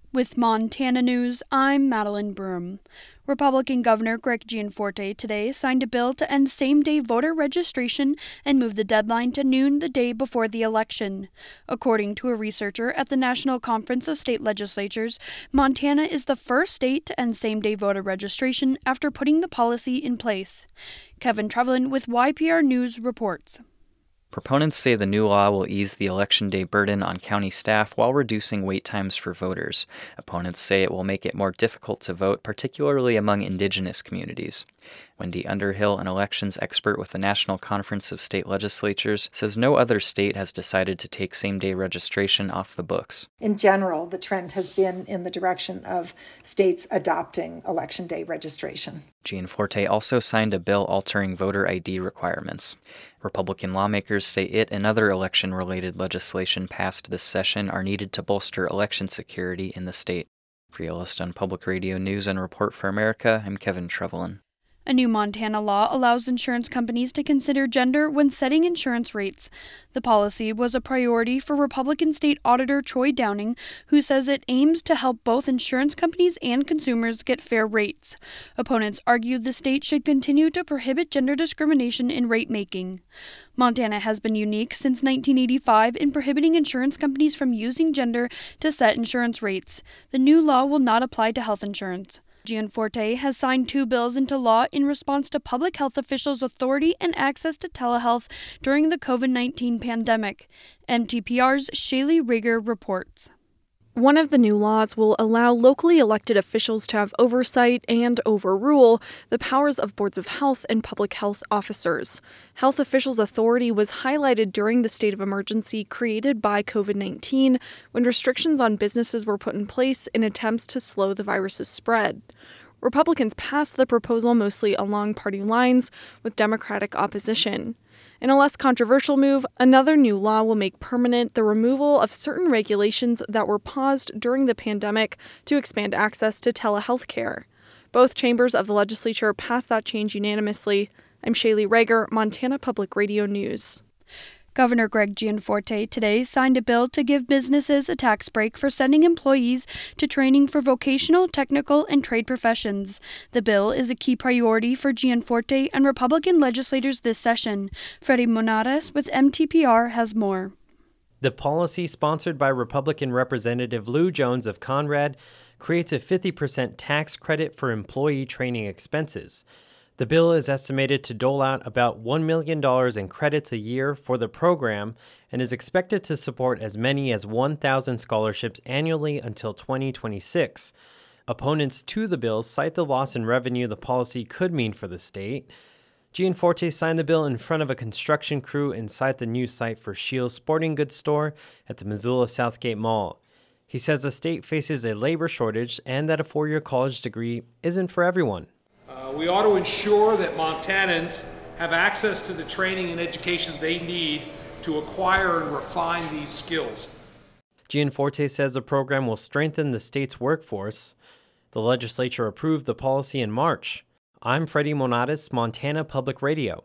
With Montana News, I'm Madeline Broom. Republican Governor Greg Gianforte today signed a bill to end same-day voter registration and move the deadline to noon the day before the election. According to a researcher at the National Conference of State Legislatures, Montana is the first state to end same-day voter registration after putting the policy in place. Kevin Trevelyan with YPR News reports. Proponents say the new law will ease the election day burden on county staff while reducing wait times for voters. Opponents say it will make it more difficult to vote, particularly among indigenous communities. Wendy Underhill, an elections expert with the National Conference of State Legislatures, says no other state has decided to take same-day registration off the books. In general, the trend has been in the direction of states adopting election day registration. Gianforte also signed a bill altering voter ID requirements. Republican lawmakers say it and other election-related legislation passed this session are needed to bolster election security in the state. For Yellowstone Public Radio News and Report for America, I'm Kevin Trevelyan. A new Montana law allows insurance companies to consider gender when setting insurance rates. The policy was a priority for Republican State Auditor Troy Downing, who says it aims to help both insurance companies and consumers get fair rates. Opponents argued the state should continue to prohibit gender discrimination in rate making. Montana has been unique since 1985 in prohibiting insurance companies from using gender to set insurance rates. The new law will not apply to health insurance. Gianforte has signed 2 bills into law in response to public health officials' authority and access to telehealth during the COVID-19 pandemic. MTPR's Shaylee Rager reports. One of the new laws will allow locally elected officials to have oversight and overrule the powers of boards of health and public health officers. Health officials' authority was highlighted during the state of emergency created by COVID-19 when restrictions on businesses were put in place in attempts to slow the virus's spread. Republicans passed the proposal mostly along party lines with Democratic opposition. In a less controversial move, another new law will make permanent the removal of certain regulations that were paused during the pandemic to expand access to telehealth care. Both chambers of the legislature passed that change unanimously. I'm Shaylee Rager, Montana Public Radio News. Governor Greg Gianforte today signed a bill to give businesses a tax break for sending employees to training for vocational, technical, and trade professions. The bill is a key priority for Gianforte and Republican legislators this session. Freddie Monares with MTPR has more. The policy, sponsored by Republican Representative Lou Jones of Conrad, creates a 50% tax credit for employee training expenses. The bill is estimated to dole out about $1 million in credits a year for the program and is expected to support as many as 1,000 scholarships annually until 2026. Opponents to the bill cite the loss in revenue the policy could mean for the state. Gianforte signed the bill in front of a construction crew inside the new site for Scheels Sporting Goods store at the Missoula Southgate Mall. He says the state faces a labor shortage and that a 4-year college degree isn't for everyone. We ought to ensure that Montanans have access to the training and education they need to acquire and refine these skills. Gianforte says the program will strengthen the state's workforce. The legislature approved the policy in March. I'm Freddie Monatis, Montana Public Radio.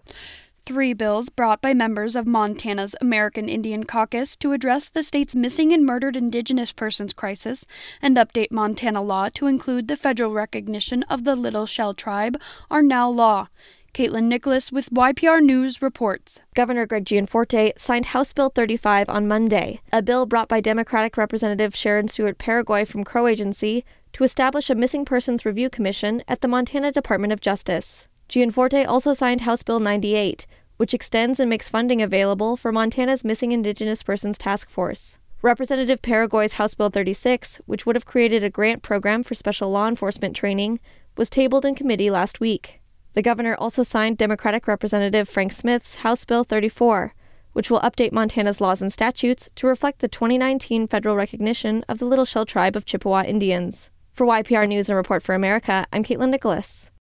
3 bills brought by members of Montana's American Indian Caucus to address the state's missing and murdered Indigenous persons crisis and update Montana law to include the federal recognition of the Little Shell Tribe are now law. Caitlin Nicholas with YPR News reports. Governor Greg Gianforte signed House Bill 35 on Monday, a bill brought by Democratic Representative Sharon Stewart Paraguay from Crow Agency to establish a Missing Persons Review Commission at the Montana Department of Justice. Gianforte also signed House Bill 98, which extends and makes funding available for Montana's Missing Indigenous Persons Task Force. Representative Paraguay's House Bill 36, which would have created a grant program for special law enforcement training, was tabled in committee last week. The governor also signed Democratic Representative Frank Smith's House Bill 34, which will update Montana's laws and statutes to reflect the 2019 federal recognition of the Little Shell Tribe of Chippewa Indians. For YPR News and Report for America, I'm Caitlin Nicholas.